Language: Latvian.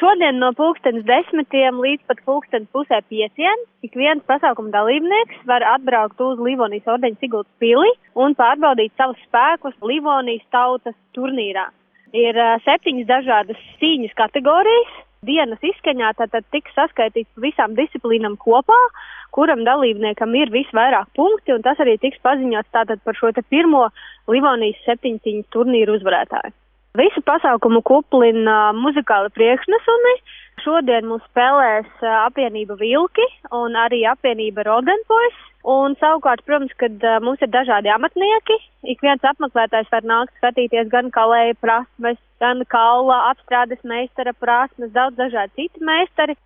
Šodien no 10:10 līdz pat 5:30 ik viens pasaukuma dalībnieks var atbraukt uz Livonijas ordeņa Sigultas pili un pārbaudīt savus spēkus Livonijas tautas turnīrā. Ir 7 dažādas cīņas kategorijas. Dienas izskaņā tātad tiks saskaitīts visām disciplīnām kopā, kuram dalībniekam ir visvairāk punkti, un tas arī tiks paziņots tātad par šo te pirmo Livonijas 7 cīņas turnīru uzvarētāju. Visu pasaukumu kuplina muzikāli priekšnesumi. Šodien mums spēlēs apvienība Vilki un arī apvienība Rodenboys. Un savukārt, protams, kad mums ir dažādi amatnieki, ik viens apmeklētājs var nākt skatīties gan kalēja prasmes, gan kaula apstrādes meistara prasmes, daudz dažādi citi meistari.